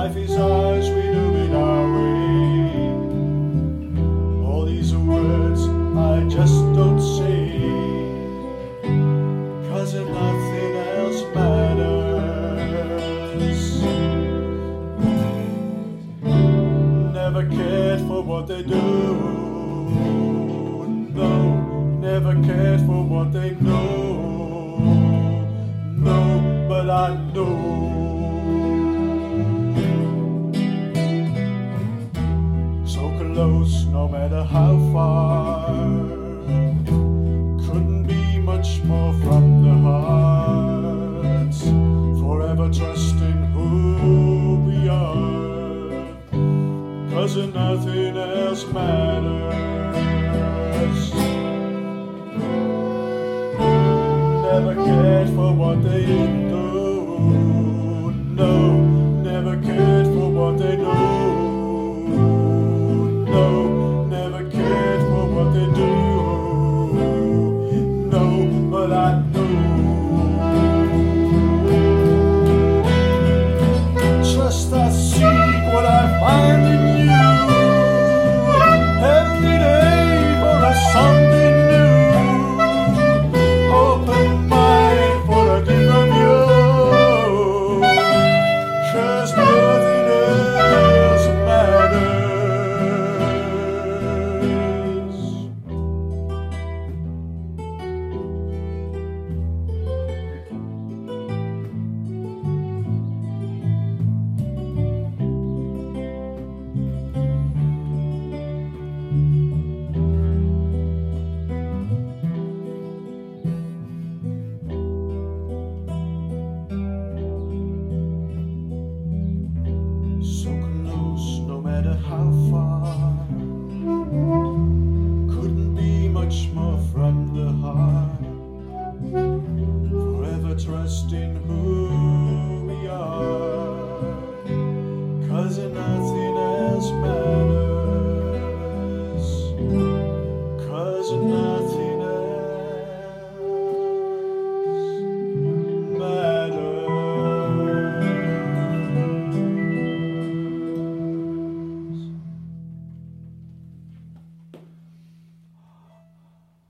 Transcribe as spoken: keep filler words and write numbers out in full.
life is ours, we do it our way. All these words I just don't say, 'cause nothing else matters. Never cared for what they do, no, never cared for what they know, no, but I know. So close, no matter how far, couldn't be much more from the heart, forever trusting who we are, 'cause nothing else matters. Never cared for what they do, no, never cared for what they know, no, never cared for what they do, no, but I know. Trust I seek what I find in you, every day for a something new, open mind for a different view, 'cause nothing else matters. So close, no matter how far.